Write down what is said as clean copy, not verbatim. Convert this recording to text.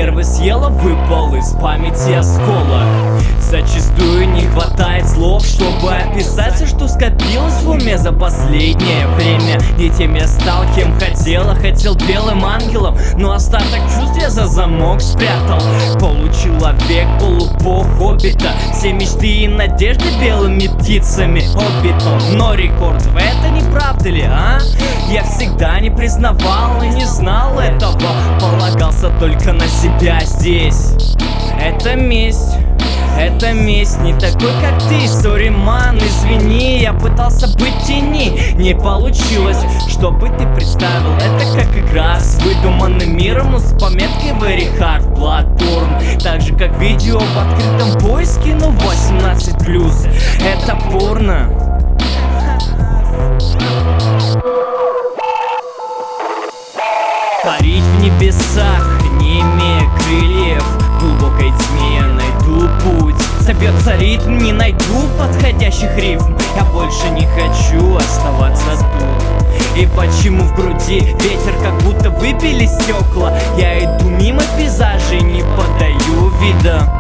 нервы съела, выпал из памяти осколок. Зачастую не хватает слов, чтобы описать все, что скопилось в уме за последнее время. Не тем я стал, кем хотел белым ангелом, но остаток чувств я за замок спрятал. Получеловек, полубог, хоббита, все мечты и надежды белыми птицами обито. Но рекорд в это не правда ли, а? Я всегда не признавал и не знал этого, полагался только на себя здесь. Это месть, не такой, как ты, сори, ман, извини. Я пытался быть в тени, не получилось, чтобы ты представил это как игра с выдуманным миром, но с пометкой very hard Bloodborne. Так же, как видео в открытом поиске, но 18+. Это порно. Парить в небесах, не имея крыльев, в глубокой тьме я найду путь. Собьется ритм, не найду подходящих рифм. Я больше не хочу оставаться тут. И почему в груди ветер, как будто выпили стекла? Я иду мимо пейзажей, не подаю вида.